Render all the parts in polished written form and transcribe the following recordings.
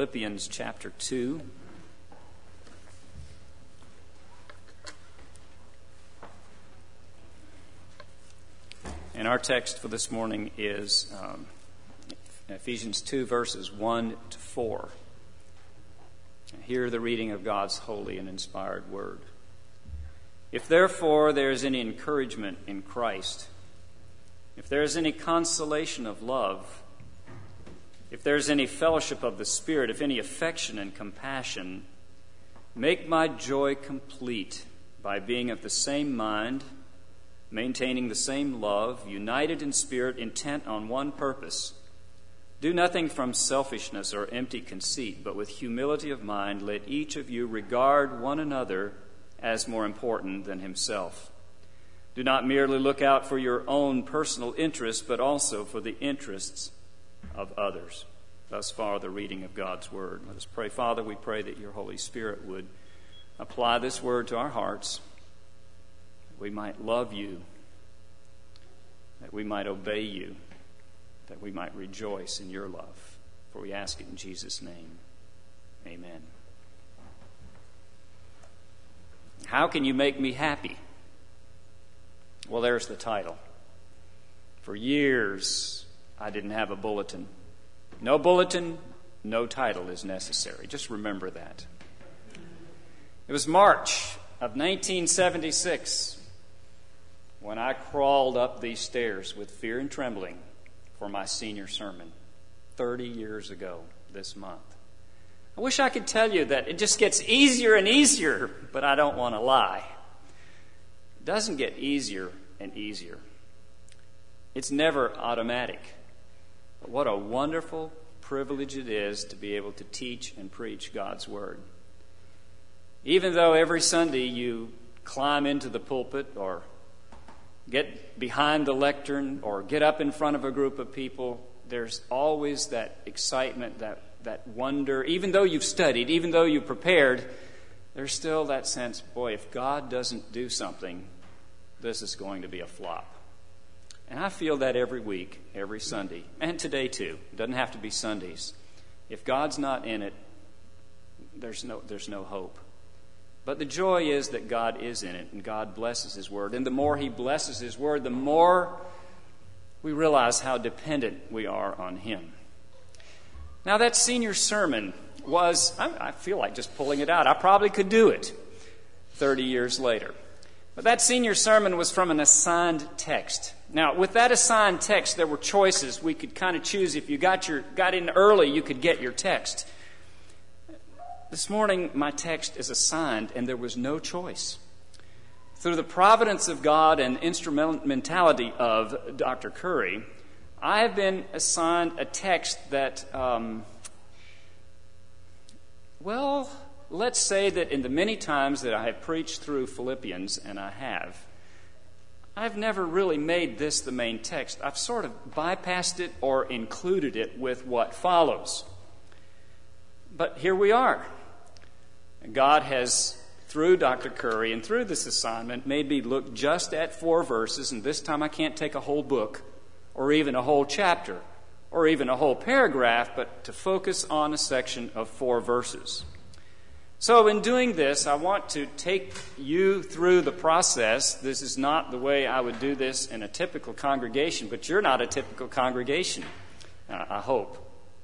Philippians chapter 2. And our text for this morning is Ephesians 2, verses 1 to 4. Hear the reading of God's holy and inspired word. If therefore there is any encouragement in Christ, if there is any consolation of love, if there is any fellowship of the Spirit, if any affection and compassion, make my joy complete by being of the same mind, maintaining the same love, united in spirit, intent on one purpose. Do nothing from selfishness or empty conceit, but with humility of mind, let each of you regard one another as more important than himself. Do not merely look out for your own personal interests, but also for the interests of others. Thus far, the reading of God's word. Let us pray. Father, we pray that your Holy Spirit would apply this word to our hearts, that we might love you, that we might obey you, that we might rejoice in your love. For we ask it in Jesus' name. Amen. How can you make me happy? Well, there's the title. For years, I didn't have a bulletin. No bulletin, no title is necessary. Just remember that. It was March of 1976 when I crawled up these stairs with fear and trembling for my senior sermon 30 years ago this month. I wish I could tell you that it just gets easier and easier, but I don't want to lie. It doesn't get easier and easier. It's never automatic. But what a wonderful privilege it is to be able to teach and preach God's Word. Even though every Sunday you climb into the pulpit or get behind the lectern or get up in front of a group of people, there's always that excitement, that wonder. Even though you've studied, even though you've prepared, there's still that sense, boy, if God doesn't do something, this is going to be a flop. And I feel that every week, every Sunday, and today too. It doesn't have to be Sundays. If God's not in it, there's no hope. But the joy is that God is in it, and God blesses His Word. And the more He blesses His Word, the more we realize how dependent we are on Him. Now, that senior sermon was, I feel like just pulling it out. I probably could do it 30 years later. But that senior sermon was from an assigned text. Now, with that assigned text, there were choices. We could kind of choose. If you got in early, you could get your text. This morning, my text is assigned, and there was no choice. Through the providence of God and instrumentality of Dr. Curry, I have been assigned a text that, let's say that in the many times that I have preached through Philippians, and I've never really made this the main text. I've sort of bypassed it or included it with what follows. But here we are. God has, through Dr. Curry and through this assignment, made me look just at 4 verses, and this time I can't take a whole book or even a whole chapter or even a whole paragraph, but to focus on a section of 4 verses. So in doing this, I want to take you through the process. This is not the way I would do this in a typical congregation, but you're not a typical congregation, I hope.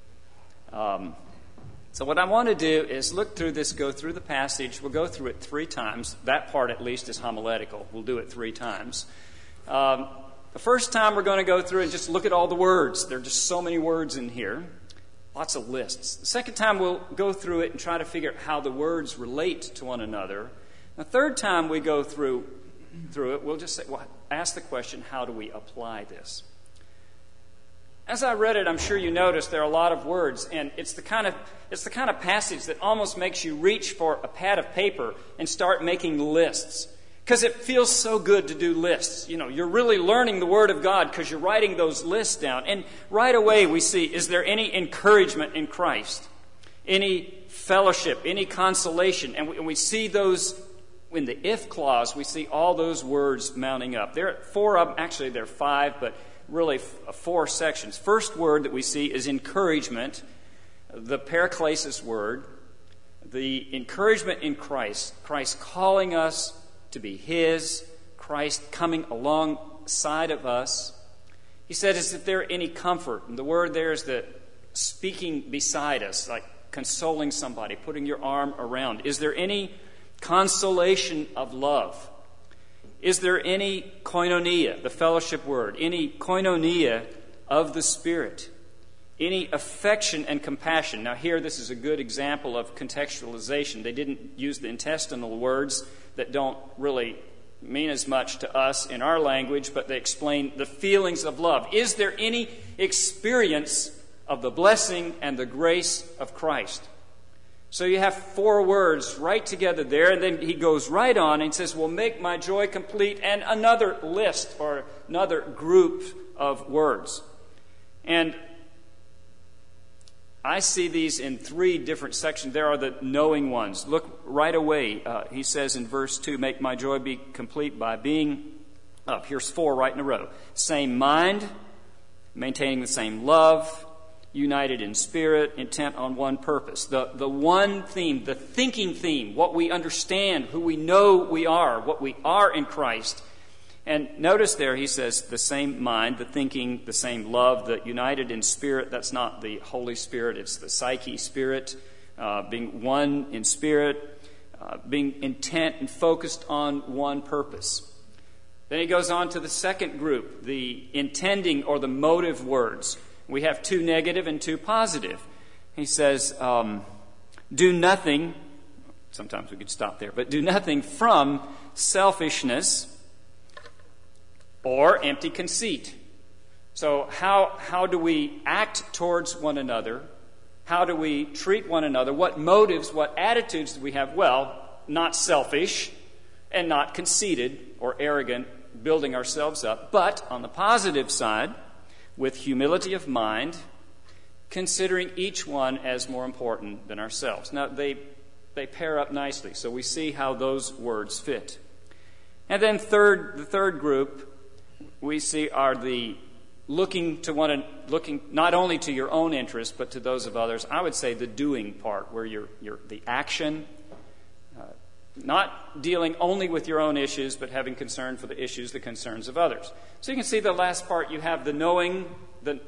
So what I want to do is look through this, go through the passage. We'll go through it 3 times. That part, at least, is homiletical. We'll do it 3 times. The first time we're going to go through and just look at all the words. There are just so many words in here. Lots of lists. The second time we'll go through it and try to figure out how the words relate to one another. The third time we go through it, we'll just ask the question, how do we apply this? As I read it, I'm sure you noticed there are a lot of words, and it's the kind of passage that almost makes you reach for a pad of paper and start making lists. Because it feels so good to do lists. You know, you're really learning the Word of God because you're writing those lists down. And right away we see, is there any encouragement in Christ? Any fellowship? Any consolation? And we see those, in the if clause, we see all those words mounting up. There are 4 of them. Actually, there are 5, but really 4 sections. First word that we see is encouragement. the paraklesis word, the encouragement in Christ, Christ calling us to be His, Christ coming alongside of us. He said, is if there any comfort, and the word there is the speaking beside us, like consoling somebody, putting your arm around. Is there any consolation of love? Is there any koinonia, the fellowship word, any koinonia of the Spirit? Any affection and compassion? Now here, this is a good example of contextualization. They didn't use the intestinal words that don't really mean as much to us in our language, but they explain the feelings of love. Is there any experience of the blessing and the grace of Christ? So you have 4 words right together there, and then he goes right on and says, well, make my joy complete, and another list or another group of words. And I see these in 3 different sections. There are the knowing ones. Look right away. He says in verse 2, make my joy be complete by being up. Here's 4 right in a row. Same mind, maintaining the same love, united in spirit, intent on one purpose. The one theme, the thinking theme, what we understand, who we know we are, what we are in Christ. And notice there he says the same mind, the thinking, the same love, the united in spirit. That's not the Holy Spirit, it's the psyche spirit, being one in spirit, being intent and focused on one purpose. Then he goes on to the second group, the intending or the motive words. We have 2 negative and 2 positive. He says, do nothing, sometimes we could stop there, but do nothing from selfishness or empty conceit. So how do we act towards one another? How do we treat one another? What motives, what attitudes do we have? Well, not selfish and not conceited or arrogant, building ourselves up, but on the positive side, with humility of mind, considering each one as more important than ourselves. Now, they pair up nicely, so we see how those words fit. And then the third group we see are the looking not only to your own interest, but to those of others. I would say the doing part, where you're the action, not dealing only with your own issues, but having concern for the issues, the concerns of others. So you can see the last part, you have the knowing, the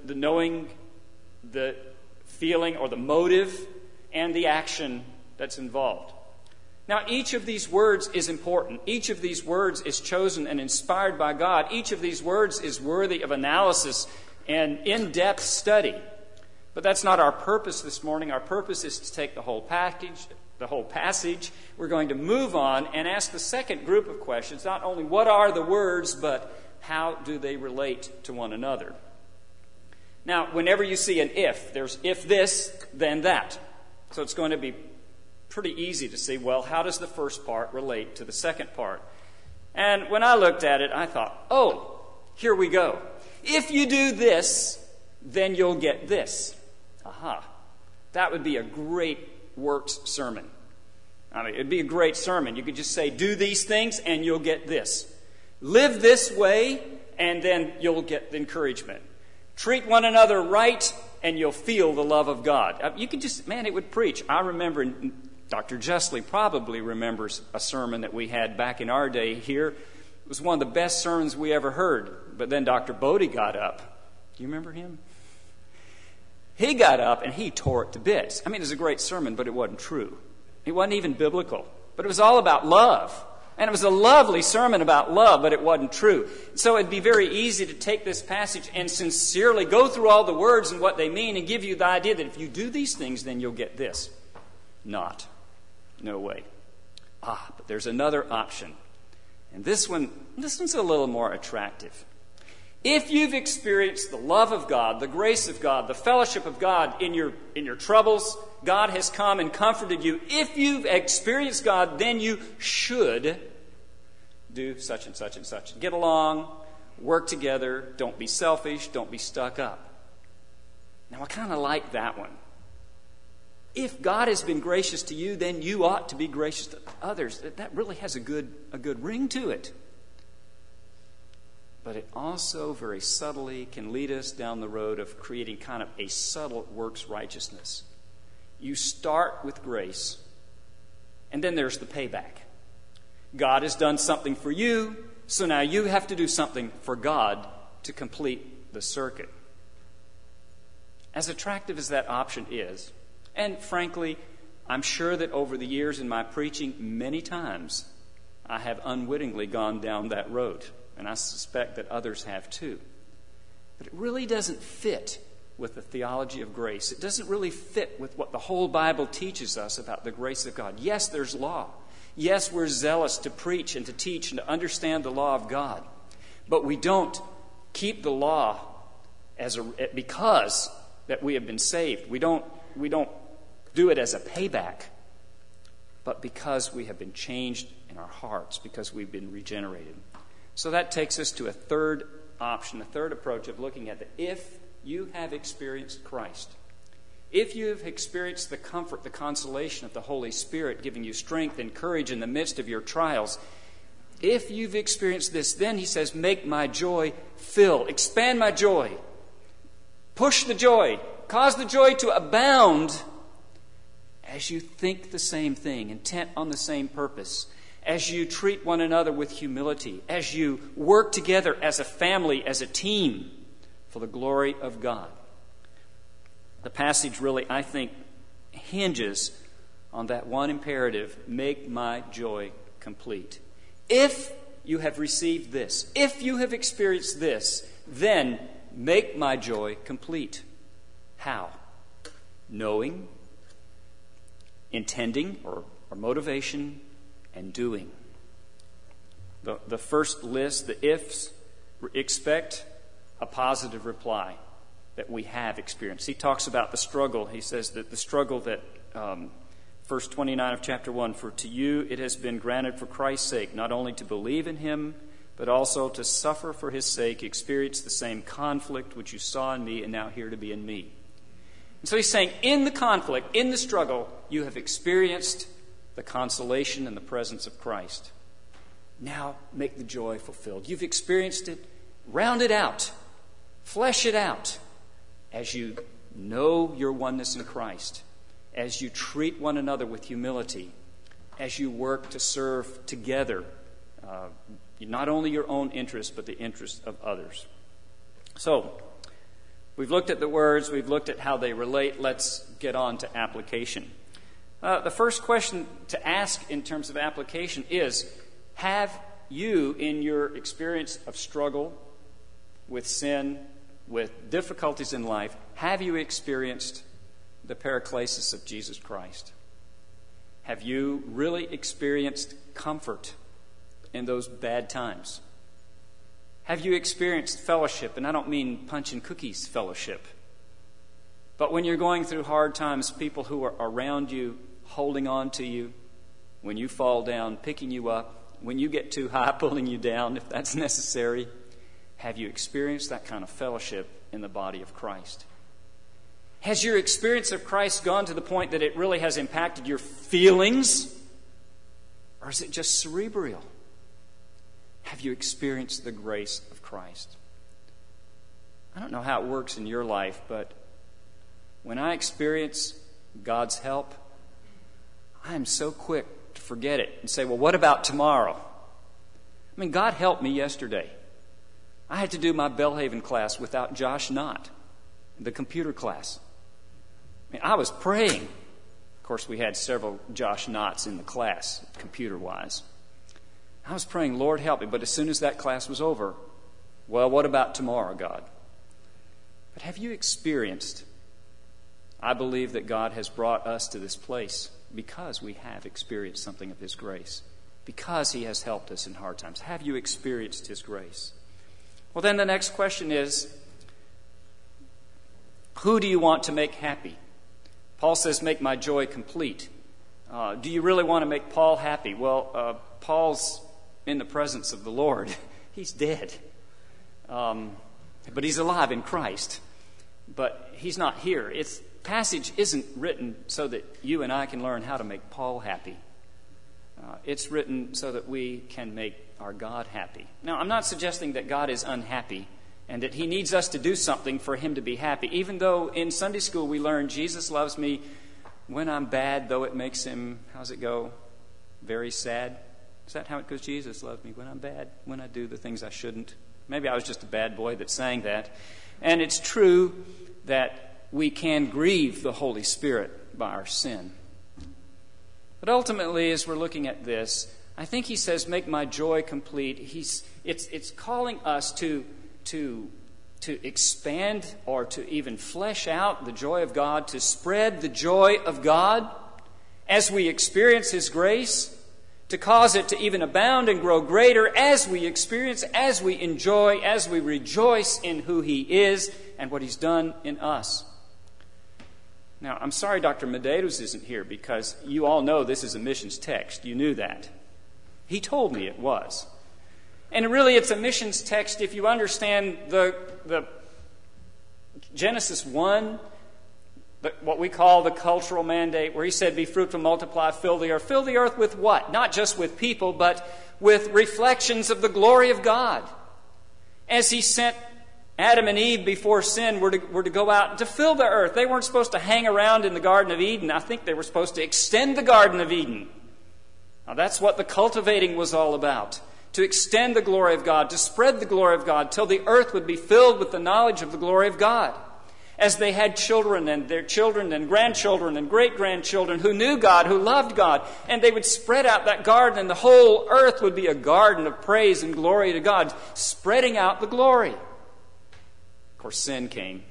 feeling or the motive, and the action that's involved. Now, each of these words is important. Each of these words is chosen and inspired by God. Each of these words is worthy of analysis and in-depth study. But that's not our purpose this morning. Our purpose is to take the whole passage. We're going to move on and ask the second group of questions. Not only what are the words, but how do they relate to one another? Now, whenever you see an if, there's if this, then that. So it's going to be pretty easy to see, well, how does the first part relate to the second part? And when I looked at it, I thought, oh, here we go. If you do this, then you'll get this. Aha. That would be a great works sermon. I mean, it'd be a great sermon. You could just say, do these things and you'll get this. Live this way and then you'll get the encouragement. Treat one another right and you'll feel the love of God. You could just, it would preach. I remember, Dr. Justly probably remembers a sermon that we had back in our day here. It was one of the best sermons we ever heard. But then Dr. Bodie got up. Do you remember him? He got up and he tore it to bits. I mean, it was a great sermon, but it wasn't true. It wasn't even biblical. But it was all about love. And it was a lovely sermon about love, but it wasn't true. So it'd be very easy to take this passage and sincerely go through all the words and what they mean and give you the idea that if you do these things, then you'll get this. Not. No way. But there's another option. And this one's a little more attractive. If you've experienced the love of God, the grace of God, the fellowship of God in your troubles, God has come and comforted you. If you've experienced God, then you should do such and such and such. Get along, work together, don't be selfish, don't be stuck up. Now, I kind of like that one. If God has been gracious to you, then you ought to be gracious to others. That really has a good ring to it. But it also very subtly can lead us down the road of creating kind of a subtle works righteousness. you start with grace, and then there's the payback. God has done something for you, so now you have to do something for God to complete the circuit. As attractive as that option is, and frankly, I'm sure that over the years in my preaching, many times I have unwittingly gone down that road, and I suspect that others have too. But it really doesn't fit with the theology of grace. It doesn't really fit with what the whole Bible teaches us about the grace of God. Yes, there's law. Yes, we're zealous to preach and to teach and to understand the law of God. But we don't keep the law because that we have been saved. We don't do it as a payback, but because we have been changed in our hearts, because we've been regenerated. So that takes us to a third option, a third approach of looking at it. If you have experienced Christ, if you have experienced the comfort, the consolation of the Holy Spirit giving you strength and courage in the midst of your trials, if you've experienced this, then he says, make my joy fill, expand my joy, push the joy, cause the joy to abound as you think the same thing, intent on the same purpose, as you treat one another with humility, as you work together as a family, as a team, for the glory of God. The passage really, I think, hinges on that one imperative, make my joy complete. If you have received this, if you have experienced this, then make my joy complete. How? Knowing, intending or motivation, and doing. The first list, the ifs, expect a positive reply that we have experienced. He talks about the struggle. He says that the struggle that, verse 29 of chapter 1, for to you it has been granted for Christ's sake, not only to believe in him, but also to suffer for his sake, experience the same conflict which you saw in me and now hear to be in me. And so he's saying, in the conflict, in the struggle, you have experienced the consolation and the presence of Christ. Now make the joy fulfilled. You've experienced it. Round it out. Flesh it out as you know your oneness in Christ, as you treat one another with humility, as you work to serve together, not only your own interests, but the interests of others. So, we've looked at the words, we've looked at how they relate. Let's get on to application. The first question to ask in terms of application is, have you, in your experience of struggle with sin, with difficulties in life, have you experienced the paraklesis of Jesus Christ? Have you really experienced comfort in those bad times? Have you experienced fellowship? And I don't mean punch and cookies fellowship. But when you're going through hard times, people who are around you, holding on to you, when you fall down, picking you up, when you get too high, pulling you down, if that's necessary. Have you experienced that kind of fellowship in the body of Christ? Has your experience of Christ gone to the point that it really has impacted your feelings? Or is it just cerebral? Have you experienced the grace of Christ? I don't know how it works in your life, but when I experience God's help, I am so quick to forget it and say, well, what about tomorrow? I mean, God helped me yesterday. I had to do my Belhaven class without Josh Knott, the computer class. I mean, I was praying. Of course, we had several Josh Knotts in the class, computer-wise. I was praying, Lord, help me. But as soon as that class was over, well, what about tomorrow, God? But have you experienced, I believe that God has brought us to this place because we have experienced something of his grace, because he has helped us in hard times. Have you experienced his grace? Well, then the next question is, who do you want to make happy? Paul says, make my joy complete. Do you really want to make Paul happy? Well, Paul's in the presence of the Lord. He's dead. But he's alive in Christ. But he's not here. This passage isn't written so that you and I can learn how to make Paul happy. It's written so that we can make our God happy. Now, I'm not suggesting that God is unhappy and that he needs us to do something for him to be happy, even though in Sunday school we learn Jesus loves me when I'm bad, though it makes him, how's it go, very sad? Is that how it goes? Jesus loves me when I'm bad, when I do the things I shouldn't. Maybe I was just a bad boy that sang that. And it's true that we can grieve the Holy Spirit by our sin. But ultimately, as we're looking at this, I think he says, make my joy complete. It's calling us to expand or to even flesh out the joy of God, to spread the joy of God as we experience his grace, to cause it to even abound and grow greater as we experience, as we enjoy, as we rejoice in who he is and what he's done in us. Now, I'm sorry Dr. Medeiros isn't here because you all know this is a missions text. You knew that. He told me it was. And really it's a missions text if you understand the Genesis 1, what we call the cultural mandate, where he said, be fruitful, multiply, fill the earth. Fill the earth with what? Not just with people, but with reflections of the glory of God. As he sent Adam and Eve before sin were to go out to fill the earth. They weren't supposed to hang around in the Garden of Eden. I think they were supposed to extend the Garden of Eden. Now that's what the cultivating was all about. To extend the glory of God, to spread the glory of God, till the earth would be filled with the knowledge of the glory of God. As they had children and their children and grandchildren and great-grandchildren who knew God, who loved God, and they would spread out that garden, and the whole earth would be a garden of praise and glory to God, spreading out the glory. Of course, sin came,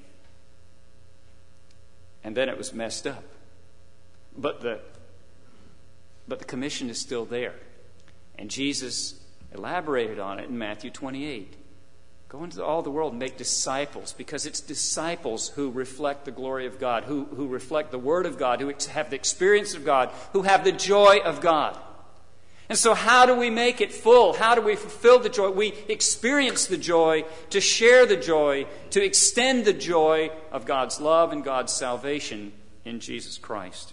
and then it was messed up. But the commission is still there. And Jesus elaborated on it in Matthew 28. Go into all the world and make disciples, because it's disciples who reflect the glory of God, who reflect the Word of God, who have the experience of God, who have the joy of God. And so how do we make it full? How do we fulfill the joy? We experience the joy, to share the joy, to extend the joy of God's love and God's salvation in Jesus Christ.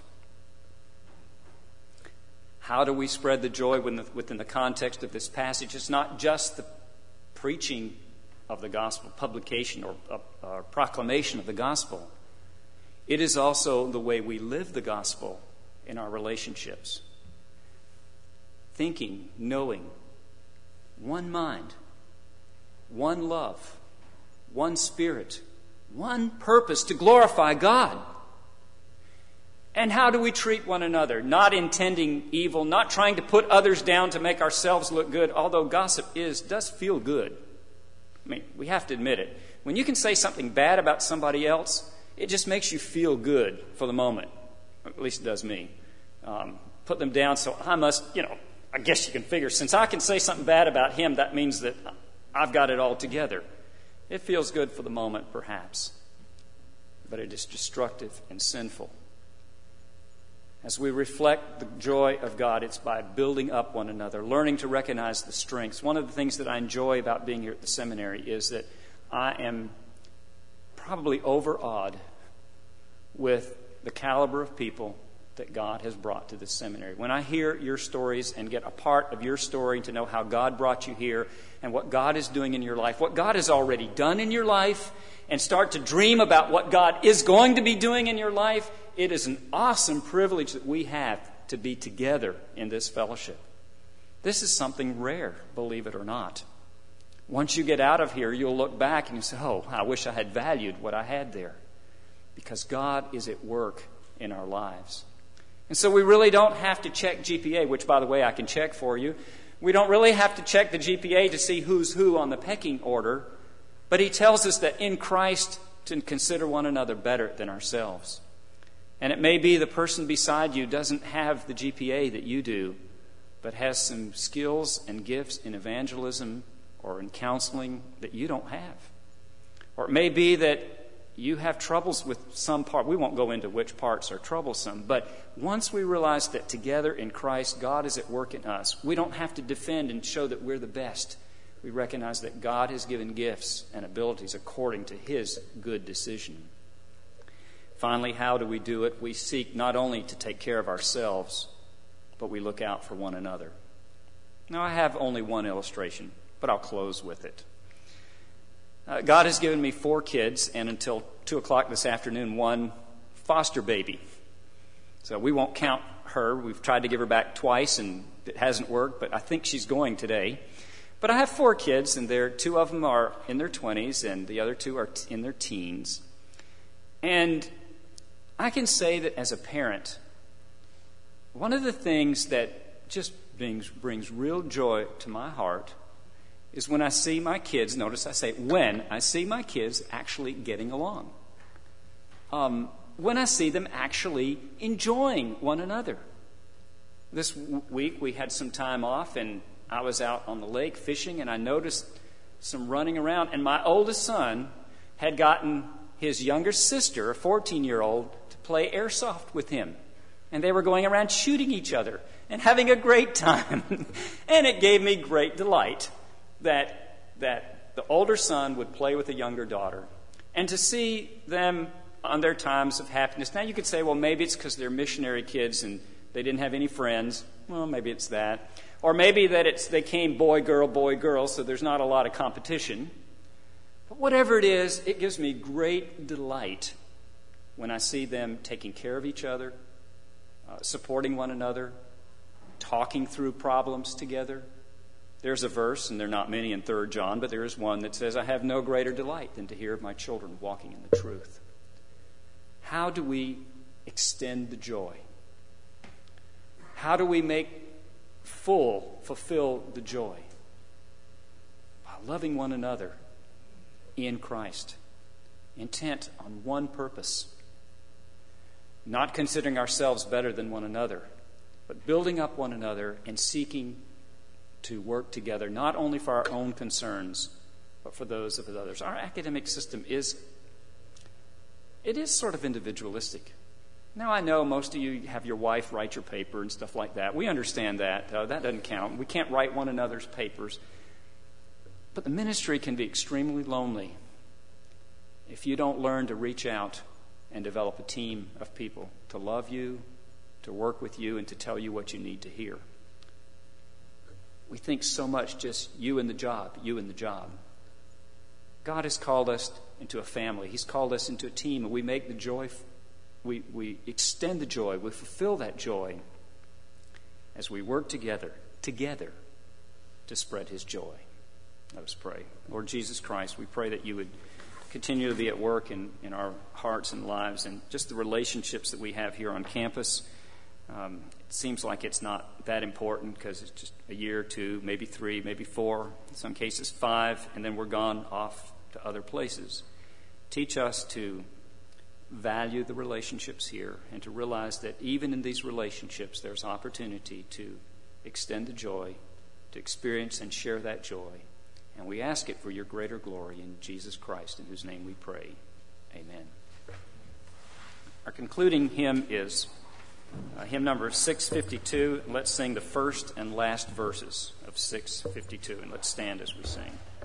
How do we spread the joy within the context of this passage? It's not just the preaching of the gospel, publication or proclamation of the gospel. It is also the way we live the gospel in our relationships. Thinking, knowing, one mind, one love, one spirit, one purpose to glorify God. And how do we treat one another? Not intending evil, not trying to put others down to make ourselves look good, although gossip does feel good. I mean, we have to admit it. When you can say something bad about somebody else, it just makes you feel good for the moment. At least it does me. Put them down, so I must, I guess you can figure, since I can say something bad about him, that means that I've got it all together. It feels good for the moment, perhaps, but it is destructive and sinful. As we reflect the joy of God, it's by building up one another, learning to recognize the strengths. One of the things that I enjoy about being here at the seminary is that I am probably overawed with the caliber of people that God has brought to the seminary. When I hear your stories and get a part of your story to know how God brought you here and what God is doing in your life, what God has already done in your life, and start to dream about what God is going to be doing in your life, it is an awesome privilege that we have to be together in this fellowship. This is something rare, believe it or not. Once you get out of here, you'll look back and you say, oh, I wish I had valued what I had there. Because God is at work in our lives. And so we really don't have to check GPA, which, by the way, I can check for you. We don't really have to check the GPA to see who's who on the pecking order. But he tells us that in Christ to consider one another better than ourselves. And it may be the person beside you doesn't have the GPA that you do, but has some skills and gifts in evangelism or in counseling that you don't have. Or it may be that you have troubles with some part. We won't go into which parts are troublesome, but once we realize that together in Christ, God is at work in us, we don't have to defend and show that we're the best. We recognize that God has given gifts and abilities according to His good decision. Finally, how do we do it? We seek not only to take care of ourselves, but we look out for one another. Now, I have only one illustration, but I'll close with it. God has given me 4 kids, and until 2 o'clock this afternoon, 1 foster baby. So we won't count her. We've tried to give her back twice, and it hasn't worked, but I think she's going today. But I have 4 kids, and two of them are in their 20s, and the other 2 are in their teens. And I can say that as a parent, one of the things that just brings real joy to my heart is when I see my kids, notice I say when I see my kids actually getting along. When I see them actually enjoying one another. This week we had some time off, and I was out on the lake fishing, and I noticed some running around. And my oldest son had gotten his younger sister, a 14-year-old, to play airsoft with him. And they were going around shooting each other and having a great time. And it gave me great delight that the older son would play with the younger daughter. And to see them on their times of happiness. Now you could say, well, maybe it's because they're missionary kids and they didn't have any friends. Well, maybe it's that. Or maybe that they came boy, girl, so there's not a lot of competition. But whatever it is, it gives me great delight when I see them taking care of each other, supporting one another, talking through problems together. There's a verse, and there are not many in 3 John, but there is one that says, I have no greater delight than to hear of my children walking in the truth. How do we extend the joy? How do we make fulfill the joy? By loving one another in Christ, intent on one purpose, not considering ourselves better than one another, but building up one another and seeking to work together, not only for our own concerns, but for those of others. Our academic system is sort of individualistic. Now, I know most of you have your wife write your paper and stuff like that. We understand that. That doesn't count. We can't write one another's papers. But the ministry can be extremely lonely if you don't learn to reach out and develop a team of people to love you, to work with you, and to tell you what you need to hear. We think so much just you and the job, you and the job. God has called us into a family. He's called us into a team, and we make the joy, we extend the joy, we fulfill that joy as we work together to spread His joy. Let us pray. Lord Jesus Christ, we pray that you would continue to be at work in our hearts and lives and just the relationships that we have here on campus. It seems like it's not that important because it's just a year or 2, maybe 3, maybe 4, in some cases 5, and then we're gone off to other places. Teach us to value the relationships here and to realize that even in these relationships there's opportunity to extend the joy, to experience and share that joy. And we ask it for your greater glory in Jesus Christ, in whose name we pray. Amen. Our concluding hymn is hymn number 652. Let's sing the first and last verses of 652, and let's stand as we sing.